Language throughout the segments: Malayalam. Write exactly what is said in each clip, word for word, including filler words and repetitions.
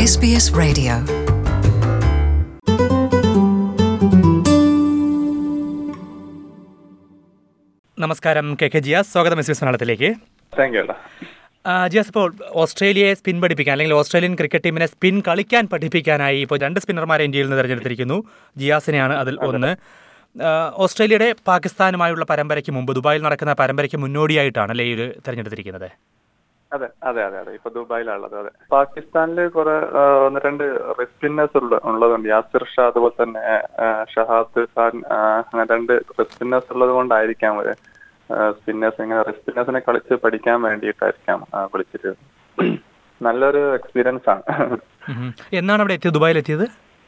S B S Radio. നമസ്കാരം, കെ കെ ജിയാസ്. സ്വാഗതം എസ് ബി എസ് മലയാളത്തിലേക്ക്. Thank you. ജിയാസ്, ഇപ്പോൾ ഓസ്ട്രേലിയയെ സ്പിൻ പഠിപ്പിക്കാൻ അല്ലെങ്കിൽ ഓസ്ട്രേലിയൻ ക്രിക്കറ്റ് ടീമിനെ സ്പിൻ കളിക്കാൻ പഠിപ്പിക്കാനായി ഇപ്പോൾ രണ്ട് സ്പിന്നർമാരെ ഇന്ത്യയിൽ നിന്ന് തിരഞ്ഞെടുത്തിരിക്കുന്നു. ജിയാസിനെയാണ് അതിൽ ഒന്ന്. ഓസ്ട്രേലിയയുടെ പാകിസ്ഥാനുമായുള്ള പരമ്പരയ്ക്ക് മുമ്പ് ദുബായിൽ നടക്കുന്ന പരമ്പരയ്ക്ക് മുന്നോടിയായിട്ടാണ് അല്ലേ ഇത് തിരഞ്ഞെടുത്തിരിക്കുന്നത്? അതെ അതെ അതെ അതെ ഇപ്പൊ ദുബായിലാണുള്ളത്. അതെ, പാകിസ്ഥാനിൽ കുറെ ഒന്ന് രണ്ട് സ്പിന്നേഴ്സ് ഉള്ളതുകൊണ്ട്, യാസിർ ഷാ അതുപോലെ തന്നെ ഷഹാദ് ഖാൻ, അങ്ങനെ രണ്ട് സ്പിന്നേഴ്സ് ഉള്ളത് കൊണ്ടായിരിക്കാം അവര് സ്പിന്നേഴ്സ് ഇങ്ങനെ സ്പിന്നേഴ്സിനെ കളിച്ച് പഠിക്കാൻ വേണ്ടിയിട്ടായിരിക്കാം വിളിച്ചിട്ട്. നല്ലൊരു എക്സ്പീരിയൻസ് ആണ്. എന്നാണ് അവിടെ എത്തിയത്, ദുബായിൽ എത്തിയത്?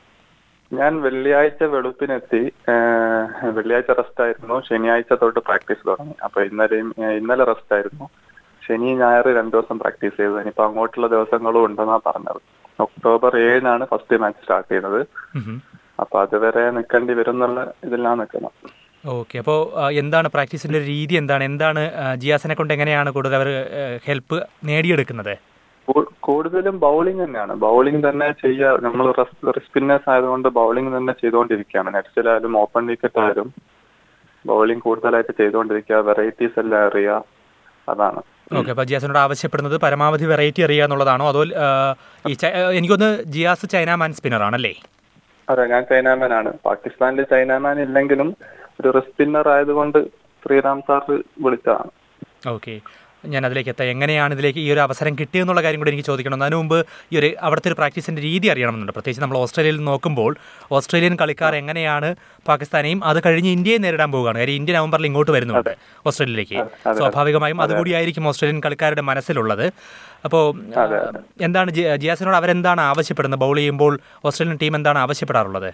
ഞാൻ വെള്ളിയാഴ്ച വെളുപ്പിനെത്തി. വെള്ളിയാഴ്ച റെസ്റ്റ് ആയിരുന്നു. ശനിയാഴ്ച തൊട്ട് പ്രാക്ടീസ് തുടങ്ങി. അപ്പൊ ഇന്നലെയും ഇന്നലെ റെസ്റ്റ് ആയിരുന്നു. ശനി ഞായർ രണ്ടു ദിവസം പ്രാക്ടീസ് ചെയ്തു. ഇനിയിപ്പോ അങ്ങോട്ടുള്ള ദിവസങ്ങളും ഉണ്ടെന്നാ പറഞ്ഞത്. ഒക്ടോബർ ഏഴിനാണ് ഫസ്റ്റ് മാച്ച് സ്റ്റാർട്ട് ചെയ്യുന്നത്. അപ്പൊ അതുവരെ നിൽക്കേണ്ടി വരും എന്നുള്ള ഇതിലാണ് നിൽക്കുന്നത്. ഓക്കെ, അപ്പോൾ എന്താണ് പ്രാക്ടീസിന്റെ രീതി? എന്താണ് എന്താണ് ജിയാസിനെ കൊണ്ട് എങ്ങനെയാണ് കൂടുതൽ അവർ ഹെൽപ്പ് നേടിയെടുക്കുന്നത്? കൂടുതലും ബൗളിംഗ് തന്നെയാണ്. ബൗളിംഗ് തന്നെ ചെയ്യുക. നമ്മൾ സ്പിന്നേഴ്സ് ആയതുകൊണ്ട് ബൗളിംഗ് തന്നെ ചെയ്തുകൊണ്ടിരിക്കുകയാണ്. നെറ്റ്സിലായാലും ഓപ്പൺ വിക്കറ്റ് ആയാലും ബൗളിംഗ് കൂടുതലായിട്ട് ചെയ്തുകൊണ്ടിരിക്കുക. വെറൈറ്റീസ് എല്ലാം അറിയുക, അതാണ്. ഓക്കെ, അപ്പോൾ ജിയാസിനോട് ആവശ്യപ്പെടുന്നത് പരമാവധി വെറൈറ്റി അറിയുക എന്നുള്ളതാണോ? അതോ ഈ എനിക്കൊന്ന് ജിയാസ് ചൈനാമാൻ സ്പിന്നർ ആണല്ലേ? അതെ, ഞാൻ ചൈനാമാൻ ആണ്. പാകിസ്ഥാനിൽ ചൈനാമാൻ ഇല്ലെങ്കിലും ഒരു സ്പിന്നർ ആയതുകൊണ്ട് ശ്രീറാം സാർ വിളിച്ചതാണ്. ഓക്കെ, ഞാൻ അതിലേക്ക് എത്താം. എങ്ങനെയാണ് ഇതിലേക്ക് ഈ ഒരു അവസരം കിട്ടിയെന്നുള്ള കാര്യം കൂടി എനിക്ക് ചോദിക്കണം. അതിന് മുമ്പ് ഈ ഒരു അവിടുത്തെ ഒരു പ്രാക്ടീസിൻ്റെ രീതി അറിയണമെന്നുണ്ട്. പ്രത്യേകിച്ച് നമ്മൾ ഓസ്ട്രേലിയയിൽ നോക്കുമ്പോൾ ഓസ്ട്രേലിയൻ കളിക്കാർ എങ്ങനെയാണ് പാകിസ്ഥാനെയും അത് കഴിഞ്ഞ് ഇന്ത്യയെ നേരിടാൻ പോവുകയാണ്. കാര്യം ഇന്ത്യ നവംബറിൽ ഇങ്ങോട്ട് വരുന്നുണ്ട് ഓസ്ട്രേലിയയിലേക്ക്. സ്വാഭാവികമായും അതുകൂടിയായിരിക്കും ഓസ്ട്രേലിയൻ കളിക്കാരുടെ മനസ്സിലുള്ളത്. അപ്പോൾ എന്താണ് ജിയാസിനോട് അവരെന്താണ് ആവശ്യപ്പെടുന്നത്? ബൗൾ ചെയ്യുമ്പോൾ ഓസ്ട്രേലിയൻ ടീം എന്താണ് ആവശ്യപ്പെടാറുള്ളത്?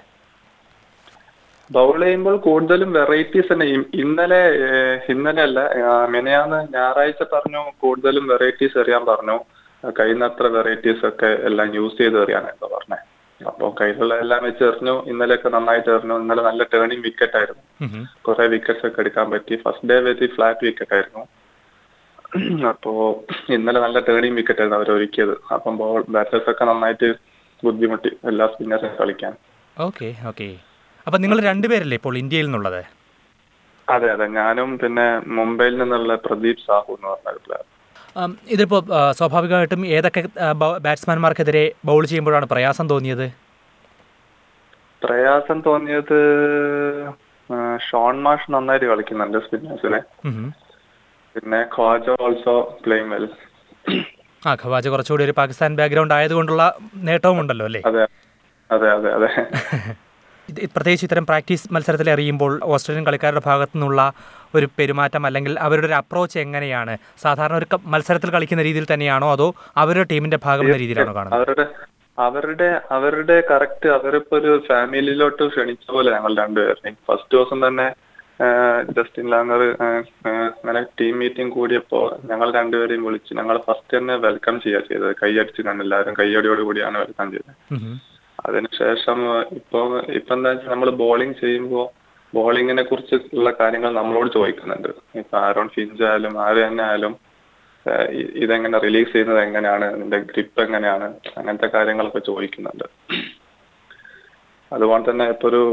ബൗൾ ചെയ്യുമ്പോൾ കൂടുതലും വെറൈറ്റീസ് തന്നെ. ഇന്നലെ ഇന്നലെ അല്ല മിനിയാന്ന് ഞായറാഴ്ച പറഞ്ഞു കൂടുതലും വെറൈറ്റീസ് എറിയാൻ പറഞ്ഞു. കഴിയുന്നത്ര വെറൈറ്റീസ് ഒക്കെ എല്ലാം യൂസ് ചെയ്ത് എറിയാനായിരുന്നു പറഞ്ഞത്. അപ്പോൾ കയ്യിലുള്ള എല്ലാം വെച്ച് എറിഞ്ഞു. ഇന്നലെയൊക്കെ നന്നായിട്ട് എറിഞ്ഞു. ഇന്നലെ നല്ല ടേണിംഗ് വിക്കറ്റ് ആയിരുന്നു. കുറെ വിക്കറ്റ്സ് ഒക്കെ എടുക്കാൻ പറ്റി. ഫസ്റ്റ് ഡേ വെച്ച് ഫ്ലാറ്റ് വിക്കറ്റ് ആയിരുന്നു. അപ്പോ ഇന്നലെ നല്ല ടേണിംഗ് വിക്കറ്റ് ആയിരുന്നു അവർ ഒരുക്കിയത്. അപ്പം ബോൾ ബാറ്റേഴ്സ് ഒക്കെ നന്നായിട്ട് ബുദ്ധിമുട്ടി എല്ലാ സ്പിന്നേഴ്സും കളിക്കാൻ. ഓക്കെ ഓക്കെ അപ്പം നിങ്ങൾ രണ്ടുപേരല്ലേ ഇപ്പോൾ ഇന്ത്യയിൽ നിന്നുള്ളത്? അതെ അതെ, ഞാനും പിന്നെ മുംബൈയിൽ നിന്നുള്ള പ്രദീപ് സാഹു എന്ന് പറഞ്ഞ പ്ലെയർ. ഇതിപ്പോൾ സ്വാഭാവികമായിട്ടും ഏതൊക്കെ ബാറ്റ്സ്മാൻമാർക്കെതിരെ ബൗൾ ചെയ്യുമ്പോഴാണ് പ്രയാസം തോന്നിയത്? പ്രയാസം തോന്നിയത് ഷോൺ മാഷ് നന്നായിട്ട് കളിക്കുന്നുണ്ട് സ്പിന്നേഴ്സിനെ. പിന്നെ ഖവാജ ഓൾസോ പ്ലേയിങ് വെൽ. ആ, ഖവാജ കുറച്ചുകൂടി ഒരു പാകിസ്ഥാൻ ബാക്ക്ഗ്രൗണ്ട് ആയതുകൊണ്ടുള്ള നേട്ടവും ഉണ്ടല്ലോ അല്ലേ? അതെ അതെ അതെ അതെ പ്രത്യേകിച്ച് ഇത്തരം പ്രാക്ടീസ് മത്സരത്തിൽ എറിയുമ്പോൾ ഓസ്ട്രേലിയൻ കളിക്കാരുടെ ഭാഗത്തു നിന്നുള്ള ഒരു പെരുമാറ്റം അല്ലെങ്കിൽ അവരുടെ ഒരു അപ്രോച്ച് എങ്ങനെയാണ്? സാധാരണ ഒരു മത്സരത്തിൽ കളിക്കുന്ന രീതിയിൽ തന്നെയാണോ അതോ അവരുടെ ടീമിന്റെ ഭാഗം എന്ന രീതിയിലാണോ കാണുന്നത്? അവരുടെ അവരുടെ അവരുടെ കറക്റ്റ് അവരിപ്പോ ഒരു ഫാമിലിയിലോട്ട് ക്ഷണിച്ച പോലെ ഞങ്ങൾ രണ്ടുപേരും. ഫസ്റ്റ് ദിവസം തന്നെ ജസ്റ്റിൻ ലാങ്ങർ അങ്ങനെ ടീം മീറ്റിംഗ് കൂടിയപ്പോ ഞങ്ങൾ രണ്ടുപേരെയും വിളിച്ച് ഞങ്ങൾ ഫസ്റ്റ് തന്നെ വെൽക്കം ചെയ്യുക ചെയ്തത്. കൈയടിച്ച് കണ്ട് എല്ലാവരും കൈയടിയോട് കൂടിയാണ് വെൽക്കം ചെയ്തത്. അതിനുശേഷം ഇപ്പൊ ഇപ്പൊ എന്താ വെച്ചാൽ നമ്മൾ ബോളിംഗ് ചെയ്യുമ്പോൾ ബോളിങ്ങിനെ കുറിച്ചുള്ള കാര്യങ്ങൾ നമ്മളോട് ചോദിക്കുന്നുണ്ട്. ഇപ്പൊ ആരോൺ ഫിഞ്ച് ആയാലും ആര് തന്നെ ആയാലും ഇതെങ്ങനെ റിലീസ് ചെയ്യുന്നത് എങ്ങനെയാണ്, ഇതിന്റെ ഗ്രിപ്പ് എങ്ങനെയാണ്, അങ്ങനത്തെ കാര്യങ്ങളൊക്കെ ചോദിക്കുന്നുണ്ട്. അതുപോലെ തന്നെ ഇപ്പൊ ഒരു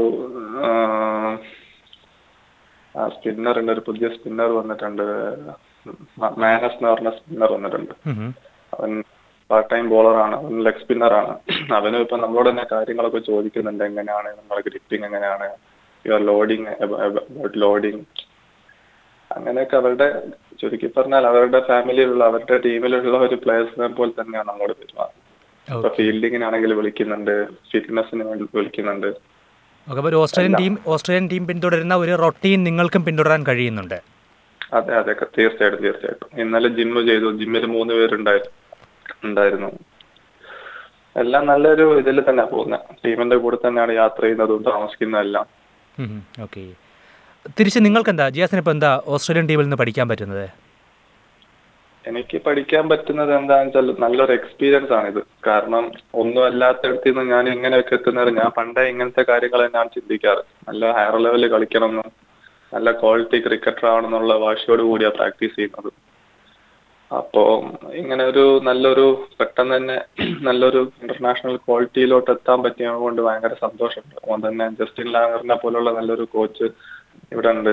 സ്പിന്നർ ഉണ്ട്, ഒരു പുതിയ സ്പിന്നർ വന്നിട്ടുണ്ട്, മാനസ് എന്ന് പറഞ്ഞ സ്പിന്നർ വന്നിട്ടുണ്ട്. അവൻ പാർട്ട് ടൈം ബോളറാണ്, അവൻ ലെഗ് സ്പിന്നറാണ്. അവനും ഇപ്പൊ നമ്മളോട് തന്നെ കാര്യങ്ങളൊക്കെ ചോദിക്കുന്നുണ്ട്. എങ്ങനെയാണ് നിങ്ങളുടെ ഗ്രിപ്പിംഗ്, എങ്ങനെയാണ് യുവർ ലോഡിങ്, അബൌട്ട് ലോഡിങ്, അങ്ങനെയൊക്കെ. അവരുടെ ചുരുക്കി പറഞ്ഞാൽ അവരുടെ ഫാമിലിയിലുള്ള അവരുടെ ടീമിലുള്ള ഒരു പ്ലേയേഴ്സിനെ പോലെ തന്നെയാണ് നമ്മളോട് പെരുമാറുന്നത്. ഇപ്പൊ ഫീൽഡിങ്ങിനാണെങ്കിൽ വിളിക്കുന്നുണ്ട്, ഫിറ്റ്നസിന് വേണ്ടി വിളിക്കുന്നുണ്ട്. ഓസ്ട്രേലിയൻ ടീം ഓസ്ട്രേലിയൻ ടീം പിന്തുടരുന്ന ഒരു റൊട്ടീൻ നിങ്ങൾക്കും പിന്തുടരാൻ കഴിയുന്നുണ്ട്? അതെ അതെ, തീർച്ചയായിട്ടും തീർച്ചയായിട്ടും. ഇന്നലെ ജിമ്മ് ചെയ്തു. ജിമ്മിൽ മൂന്ന് പേരുണ്ടായിരുന്നു ഉണ്ടായിരുന്നു എല്ലാം നല്ലൊരു ഇതിൽ തന്നെ പോകുന്നത്. ടീമിന്റെ കൂടെ തന്നെയാണ് യാത്ര ചെയ്യുന്നതും താമസിക്കുന്നതെല്ലാം. ഓക്കെ, തിരിച്ച് നിങ്ങൾക്ക് എന്താ ജിയാസിന് ഇപ്പൊ എന്താ ഓസ്ട്രേലിയൻ ടീമിൽ നിന്ന് പഠിക്കാൻ പറ്റുന്നത്? എനിക്ക് പഠിക്കാൻ പറ്റുന്നത് എന്താണെന്ന് വെച്ചാൽ നല്ലൊരു എക്സ്പീരിയൻസ് ആണിത്. കാരണം ഒന്നും അല്ലാത്തടത്ത് നിന്ന് ഞാൻ ഇങ്ങനെയൊക്കെ എത്തുന്നത്, ഞാൻ പണ്ടേ ഇങ്ങനത്തെ കാര്യങ്ങൾ ഞാൻ ചിന്തിക്കാറ്. നല്ല ഹയർ ലെവലിൽ കളിക്കണമെന്നും നല്ല ക്വാളിറ്റി ക്രിക്കറ്റർ ആവണമെന്നുള്ള വാശിയോട് കൂടിയാണ് പ്രാക്ടീസ് ചെയ്യുന്നത്. അപ്പോൾ ഇങ്ങനെ ഒരു നല്ലൊരു പെട്ടെന്ന് തന്നെ നല്ലൊരു ഇന്റർനാഷണൽ ക്വാളിറ്റിയിലോട്ട് എത്താൻ പറ്റിയത് കൊണ്ട് ഭയങ്കര സന്തോഷമുണ്ട്. അതുകൊണ്ട് തന്നെ ജസ്റ്റിൻ ലാങ്ങറിനെ പോലുള്ള നല്ലൊരു കോച്ച് ഇവിടെ ഉണ്ട്.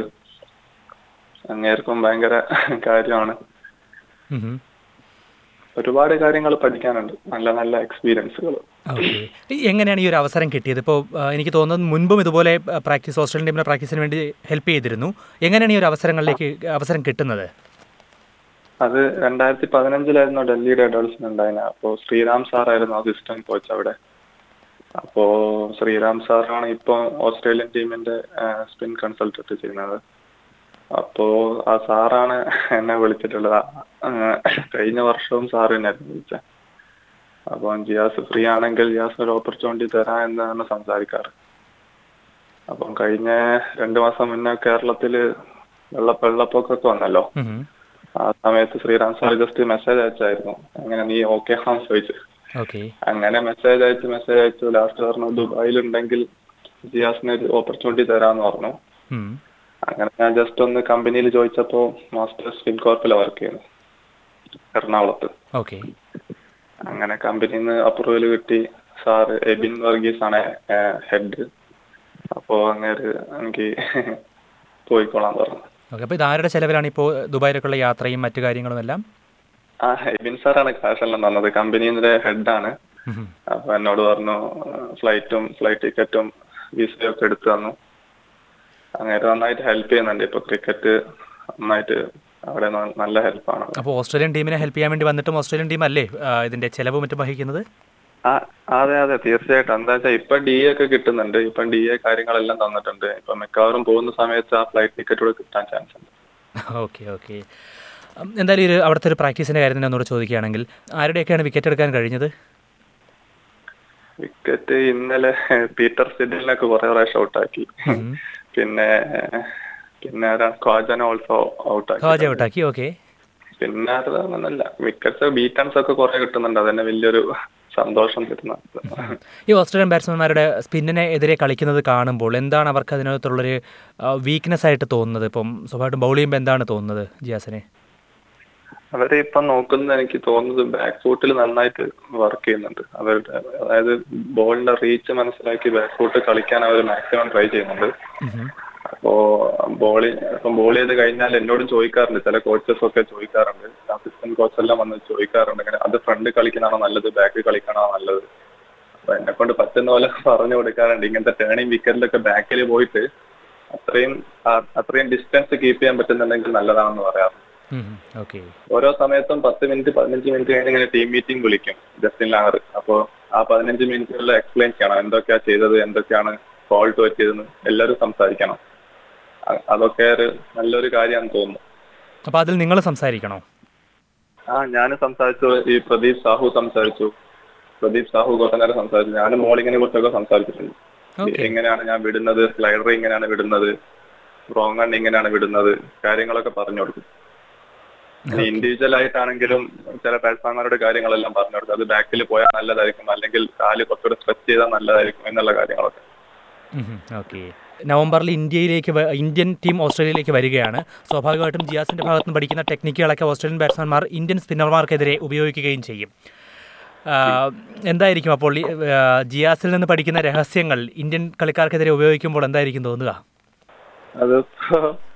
അങ്ങേർക്കും ഭയങ്കര കാര്യമാണ്. ഉം. ഒരുപാട് കാര്യങ്ങൾ പഠിക്കാനുണ്ട്, നല്ല നല്ല എക്സ്പീരിയൻസുകൾ. ഓക്കെ. എങ്ങനെയാണ് ഈ ഒരു അവസരം കിട്ടിയത്? ഇപ്പോൾ എനിക്ക് തോന്നുന്നത് മുൻപും ഇതുപോലെ പ്രാക്ടീസ് ഓസ്ട്രേലിയൻ ടീമിൻ്റെ പ്രാക്ടീസിന് വേണ്ടി ഹെൽപ്പ് ചെയ്തിരുന്നു. എങ്ങനെയാണ് ഈ ഒരു അവസരങ്ങളിലേക്ക് അവസരം കിട്ടുന്നത്? അത് രണ്ടായിരത്തി പതിനഞ്ചിലായിരുന്നു ഡൽഹിയുടെ ഡബിൾസിന് ഉണ്ടായിരുന്നത്. അപ്പോൾ ശ്രീറാം സാറായിരുന്നു അസിസ്റ്റന്റ് കോച്ച് അവിടെ. അപ്പോൾ ശ്രീറാം സാറാണ് ഇപ്പോൾ ഓസ്ട്രേലിയൻ ടീമിന്റെ സ്പിൻ കൺസൾട്ടന്റ് ചെയ്യുന്നത്. അപ്പോ ആ സാറാണ് എന്നെ വിളിച്ചിട്ടുള്ളത്. കഴിഞ്ഞ വർഷവും സാറ് എന്നെ വിളിച്ചത്. അപ്പോൾ ജിയാസ് ഫ്രീ ആണെങ്കിൽ ജിയാസ് ഒരു ഓപ്പർച്യൂണിറ്റി തരാം എന്നാണ് സംസാരിക്കാറ്. അപ്പം കഴിഞ്ഞ രണ്ടു മാസം മുന്നേ കേരളത്തില് വെള്ള വെള്ളപ്പൊക്കമൊക്കെ വന്നല്ലോ. ആ സമയത്ത് ശ്രീറാം സാർ ജസ്റ്റ് മെസ്സേജ് അയച്ചായിരുന്നു, അങ്ങനെ നീ ഓക്കെ ആണെന്ന് ചോദിച്ചു. അങ്ങനെ മെസ്സേജ് അയച്ചു മെസ്സേജ് അയച്ചു ലാസ്റ്റ് പറഞ്ഞു ദുബായിലുണ്ടെങ്കിൽ ജിയാസിന് ഒരു ഓപ്പർച്യൂണിറ്റി തരാന്ന് പറഞ്ഞു. അങ്ങനെ ഞാൻ ജസ്റ്റ് ഒന്ന് കമ്പനിയിൽ ചോദിച്ചപ്പോ മാസ്റ്റേഴ്സ് സ്പിൻ കോർപ്പിൽ വർക്ക് ചെയ്യുന്നു എറണാകുളത്ത്. അങ്ങനെ കമ്പനിയിൽ നിന്ന് അപ്രൂവൽ കിട്ടി. സാറ് എബിൻ വർഗീസ് ആണ് ഹെഡ്. അപ്പോ അങ്ങനെ എനിക്ക് പോയിക്കോളാൻ പറഞ്ഞു. അപ്പോൾ ഇത് ആരുടെ ചെലവിലാണ് ഇപ്പോൾ ദുബായിലേക്കുള്ള യാത്രയും മറ്റു കാര്യങ്ങളും എല്ലാം? ആ എബിൻ സാറാണ് കാശെല്ലാം തന്നത്, കമ്പനിയുടെ ഹെഡാണ്. അപ്പൊ എന്നോട് പറഞ്ഞു ഫ്ലൈറ്റും ഫ്ലൈറ്റ് ടിക്കറ്റും വിസയും ഒക്കെ എടുത്തു തന്നു. അങ്ങനെ നന്നായിട്ട് ഹെൽപ്പ് ചെയ്യുന്നുണ്ട്. ഇപ്പൊ ക്രിക്കറ്റ് നന്നായിട്ട് അവിടെ നല്ല ഹെൽപ്പാണ്. അപ്പോൾ ഓസ്ട്രേലിയൻ ടീമിനെ ഹെൽപ്പ് ചെയ്യാൻ വേണ്ടി വന്നിട്ടും ഓസ്ട്രേലിയൻ ടീം അല്ലേ ഇതിന്റെ ചെലവ് മറ്റും വഹിക്കുന്നത്? ആ അതെ അതെ തീർച്ചയായിട്ടും. എന്താ വെച്ചാൽ ഇപ്പൊ ഡി എ ഒക്കെ കിട്ടുന്നുണ്ട്. ഇപ്പം ഡി എ കാര്യങ്ങളെല്ലാം തന്നിട്ടുണ്ട്. ഇപ്പൊ മിക്കവാറും പോകുന്ന സമയത്ത് ആ ഫ്ലൈറ്റ് ടിക്കറ്റ് കൂടെ കിട്ടാൻ ചാൻസ് ഉണ്ട്. Okay okay. എന്തായാലും ഒരു അവിടുത്തെ ഒരു പ്രാക്ടീസിന്റെ കാര്യം തന്നെ ഒന്നുകൂടെ ചോദിക്കുകയാണെങ്കിൽ ആരുടെയൊക്കെയാണ് വിക്കറ്റ് എടുക്കാൻ കഴിഞ്ഞത്? വിക്കറ്റ് ഇന്നലെ പീറ്റർ സിഡിലിനൊക്കെ കുറെ പ്രാവശ്യം ഔട്ടാക്കി. പിന്നെ പിന്നെ ഖ്വാജനെ ഓൾസോ ഔട്ടാക്കി ഔട്ടാക്കി ഓക്കെ. പിന്നെ അതൊന്നല്ല, വിക്കറ്റ്സ് ബീറ്റൺസ് ഒക്കെ കുറെ കിട്ടുന്നുണ്ട്. അതന്നെ വലിയൊരു സന്തോഷം തരുന്ന. ഈ ഓസ്ട്രേലിയൻ ബാറ്റ്സ്മാൻമാരുടെ സ്പിന്നിനെ എതിരെ കളിക്കുന്നത് കാണുമ്പോൾ എന്താണ് അവർക്ക് അതിനകത്തുള്ളൊരു വീക്ക്നെസ് ആയിട്ട് തോന്നുന്നത്? ഇപ്പം സ്വാഭാവികമായിട്ടും ബൗൾ ചെയ്യുമ്പോൾ എന്താണ് തോന്നുന്നത് ജിയാസിനെ? അവരെ ഇപ്പം നോക്കുന്നത് എനിക്ക് തോന്നുന്നത് ബാക്ക് ഫുട്ടിൽ നന്നായിട്ട് വർക്ക് ചെയ്യുന്നുണ്ട്. അവരുടെ അതായത് ബോളിന്റെ റീച്ച് മനസ്സിലാക്കി ബാക്ക് ഫുട്ട് കളിക്കാൻ അവർ മാക്സിമം ട്രൈ ചെയ്യുന്നുണ്ട്. അപ്പോ ബോളിങ് ഇപ്പം ബോൾ ചെയ്ത് കഴിഞ്ഞാൽ എന്നോടും ചോദിക്കാറുണ്ട്, ചില കോച്ചസ് ഒക്കെ ചോദിക്കാറുണ്ട്, അസിസ്റ്റന്റ് കോച്ച് എല്ലാം വന്ന് ചോദിക്കാറുണ്ട്, അങ്ങനെ അത് ഫ്രണ്ട് കളിക്കണാണോ നല്ലത് ബാക്ക് കളിക്കണോ നല്ലത്. അപ്പൊ എന്നെ കൊണ്ട് പറ്റുന്ന പോലെ പറഞ്ഞു കൊടുക്കാറുണ്ട്. ഇങ്ങനത്തെ ടേണിംഗ് വിക്കറ്റിലൊക്കെ ബാക്കിൽ പോയിട്ട് അത്രയും അത്രയും ഡിസ്റ്റൻസ് കീപ്പ് ചെയ്യാൻ പറ്റുന്നുണ്ടെങ്കിൽ നല്ലതാണെന്ന് പറയാറുണ്ട്. ഓരോ സമയത്തും പത്ത് മിനിറ്റ് പതിനഞ്ച് മിനിറ്റ് കഴിഞ്ഞ് ഇങ്ങനെ ടീം മീറ്റിംഗ് വിളിക്കും ജസ്റ്റിൻ ലാങ്ങർ. അപ്പോൾ ആ പതിനഞ്ച് മിനിറ്റുകളിൽ എക്സ്പ്ലെയിൻ ചെയ്യണം എന്തൊക്കെയാ ചെയ്തത്, എന്തൊക്കെയാണ് ഫോൾട്ട് പറ്റിയതെന്ന് എല്ലാവരും സംസാരിക്കണം. അതൊക്കെ ഒരു നല്ലൊരു കാര്യമാണെന്ന് തോന്നുന്നു. അപ്പൊ അതിൽ നിങ്ങൾ സംസാരിക്കണോ? ആ ഞാൻ സംസാരിച്ചു. ഈ പ്രദീപ് സാഹു സംസാരിച്ചു. പ്രദീപ് സാഹു കുറേ നേരം സംസാരിച്ചു. ഞാൻ ബോളിങ്ങിനെ കുറിച്ചൊക്കെ സംസാരിച്ചിട്ടുണ്ട്. എങ്ങനെയാണ് ഞാൻ വിടുന്നത്, സ്ലൈഡർ എങ്ങനെയാണ് വിടുന്നത്, റോങ് ഹണ്ട് എങ്ങനെയാണ് വിടുന്നത്, കാര്യങ്ങളൊക്കെ പറഞ്ഞു കൊടുക്കും. ഇൻഡിവിജ്വൽ ആയിട്ടാണെങ്കിലും ചില ബാറ്റ്സ്മാൻമാരുടെ കാര്യങ്ങളെല്ലാം പറഞ്ഞു കൊടുക്കും. അത് ബാക്കിൽ പോയാൽ നല്ലതായിരിക്കും, അല്ലെങ്കിൽ കാല് കുറച്ചുകൂടെ സ്ട്രെച്ച് ചെയ്താൽ നല്ലതായിരിക്കും എന്നുള്ള കാര്യങ്ങളൊക്കെ. ഓക്കെ. നവംബറിൽ ഇന്ത്യയിലേക്ക് ഇന്ത്യൻ ടീം ഓസ്ട്രേലിയയിലേക്ക് വരികയാണ്. സ്വാഭാവികമായിട്ടും ജിയാസിന്റെ ഭാഗത്ത് നിന്ന് പഠിക്കുന്ന ടെക്നിക്കുകളൊക്കെ ഓസ്ട്രേലിയൻ ബാറ്റ്സ്മാൻമാർ ഇന്ത്യൻ സ്പിന്നർമാർക്കെതിരെ ഉപയോഗിക്കുകയും ചെയ്യും. എന്തായിരിക്കും അപ്പോൾ ജിയാസിൽ നിന്ന് പഠിക്കുന്ന രഹസ്യങ്ങൾ ഇന്ത്യൻ കളിക്കാർക്കെതിരെ ഉപയോഗിക്കുമ്പോൾ എന്തായിരിക്കും തോന്നുക? അതിപ്പോ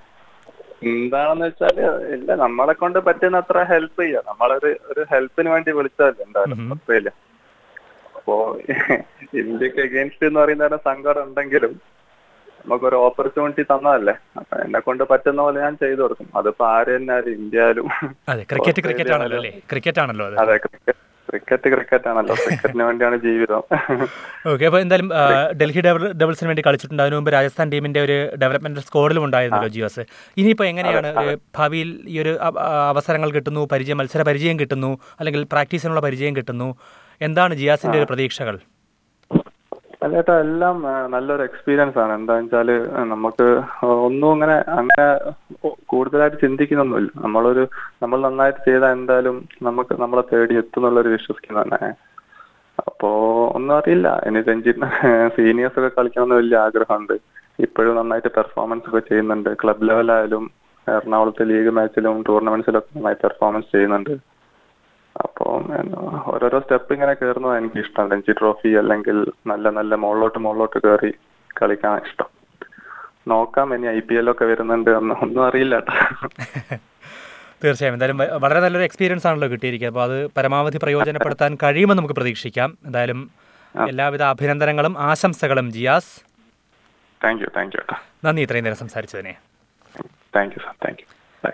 എന്താണെന്ന് വെച്ചാല് ഇല്ല, നമ്മളെ കൊണ്ട് പറ്റുന്ന അത്ര ഹെൽപ്പ് ചെയ്യാം. നമ്മളൊരു ഒരു ഹെൽപ്പിന് വേണ്ടി വിളിച്ചതല്ലേ എന്തായാലും ഓസ്ട്രേലിയ. അപ്പോ ഇന്ത്യക്ക് എഗെയിൻസ്റ്റ് എന്ന് പറയുന്ന സങ്കടം ഉണ്ടെങ്കിലും നമുക്കൊരു ഓപ്പർച്യൂണിറ്റി തന്നതല്ലേ. അപ്പൊ എന്നെ കൊണ്ട് പറ്റുന്ന പോലെ ഞാൻ ചെയ്തു കൊടുക്കും. അതിപ്പോ ആര് തന്നെ ആരും ഇന്ത്യയിലും. ക്രിക്കറ്റ് ക്രിക്കറ്റ് ആണല്ലോ അല്ലേ? ക്രിക്കറ്റ് ആണല്ലോ. അതെ, ക്രിക്കറ്റ് ക്രിക്കറ്റ് ക്രിക്കറ്റ് ആണല്ലോ. ക്രിക്കറ്റിന് വേണ്ടിയാണ് ജീവിതം. ഓക്കെ. അപ്പോൾ എന്തായാലും ഡൽഹി ഡബിൾസിന് വേണ്ടി കളിച്ചിട്ടുണ്ട്. അതിനു മുമ്പ് രാജസ്ഥാൻ ടീമിന്റെ ഒരു ഡെവലപ്മെന്റൽ സ്ക്വാഡിലും ഉണ്ടായിരുന്നല്ലോ ജിയാസ്. ഇനിയിപ്പോൾ എങ്ങനെയാണ് ഭാവിയിൽ ഈ ഒരു അവസരങ്ങൾ കിട്ടുന്നു, പരിചയം മത്സര പരിചയം കിട്ടുന്നു, അല്ലെങ്കിൽ പ്രാക്ടീസിനുള്ള പരിചയം കിട്ടുന്നു, എന്താണ് ജിയാസിന്റെ ഒരു പ്രതീക്ഷകൾ? അല്ലേട്ടാ, എല്ലാം നല്ലൊരു എക്സ്പീരിയൻസ് ആണ്. എന്താന്ന് വെച്ചാല് നമുക്ക് ഒന്നും അങ്ങനെ അങ്ങനെ കൂടുതലായിട്ട് ചിന്തിക്കുന്നൊന്നുമില്ല. നമ്മളൊരു നമ്മൾ നന്നായിട്ട് ചെയ്താൽ എന്തായാലും നമുക്ക് നമ്മളെ തേടി എത്തുന്നുള്ളൊരു വിശ്വസിക്കുന്ന തന്നെ. അപ്പോ ഒന്നും അറിയില്ല. ഇനി രഞ്ജി സീനിയേഴ്സ് ഒക്കെ കളിക്കണമെന്ന് വലിയ ആഗ്രഹമുണ്ട്. ഇപ്പോഴും നന്നായിട്ട് പെർഫോമൻസ് ഒക്കെ ചെയ്യുന്നുണ്ട്. ക്ലബ് ലെവലായാലും എറണാകുളത്തെ ലീഗ് മാച്ചിലും ടൂർണമെന്റ്സിലൊക്കെ നന്നായി പെർഫോമൻസ് ചെയ്യുന്നുണ്ട്. അപ്പോൾ ഓരോരോ സ്റ്റെപ്പ് ഇങ്ങനെ കയറുന്നതാണ് എനിക്ക് ഇഷ്ടം. രഞ്ജി ട്രോഫി അല്ലെങ്കിൽ നല്ല നല്ല മുകളിലോട്ട് മുകളിലോട്ട് കയറി കളിക്കാൻ ഇഷ്ടം. നോക്കാം, ഇനി ഐ പി എൽ ഒക്കെ വരുന്നുണ്ട് എന്ന് ഒന്നും അറിയില്ല. തീർച്ചയായും എന്തായാലും വളരെ നല്ലൊരു എക്സ്പീരിയൻസ് ആണല്ലോ കിട്ടിയിരിക്കുക. അപ്പോൾ അത് പരമാവധി പ്രയോജനപ്പെടുത്താൻ കഴിയുമെന്ന് നമുക്ക് പ്രതീക്ഷിക്കാം. എന്തായാലും എല്ലാവിധ അഭിനന്ദനങ്ങളും ആശംസകളും Jiyas. Thank you thank you നന്ദി ഇത്രയും നേരം സംസാരിച്ചതിനെ. Thank you sir, thank you, bye.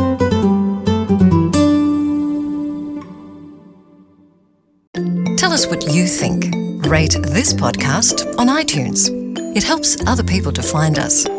Tell us what you think. Rate this podcast on iTunes. It helps other people to find us.